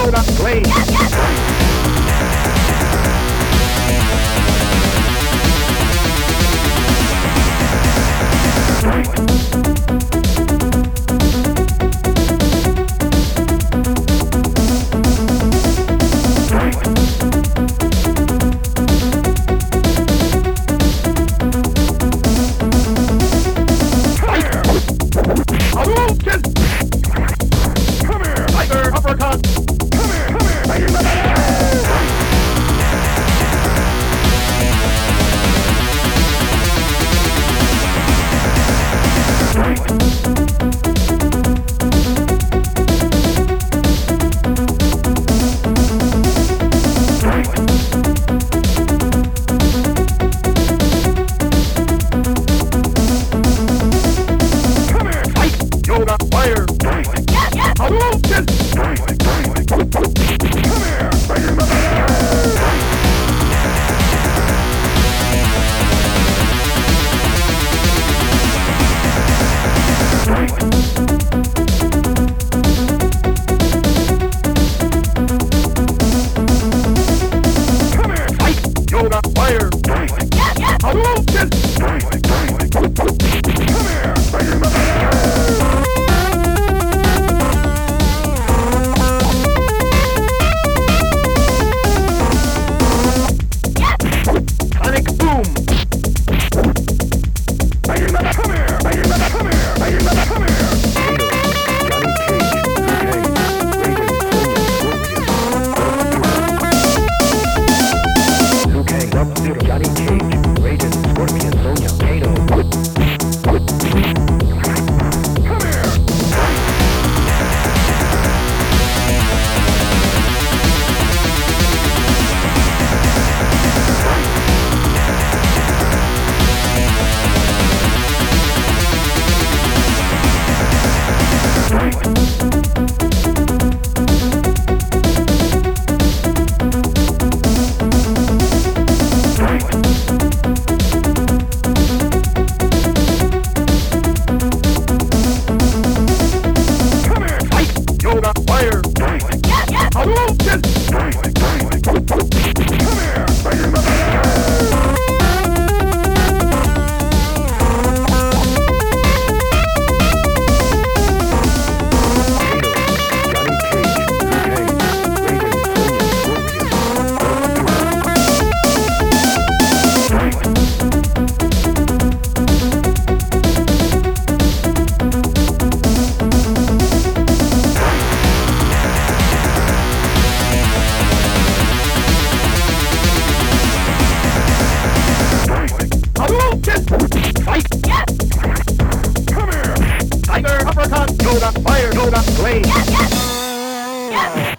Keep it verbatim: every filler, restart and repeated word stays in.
Yoga Blade. Hadouken! Come here! Tiger uppercut! Come here! Come here! Tiger Yoga Fire! Hadouken! Come here! Come here! Fight! Yoga Fire! Hadouken! Come here! Sonic Boom! Come here! Come here! Come here! Johnny Cage, Raiden, Scorpion, Sonya, Kano. Come here! Come here! Fight! Yoga Fire! Hadouken! Come here! Hadouken! Fight! Come here! Tiger uppercut! Yoga Fire! Yoga Blade!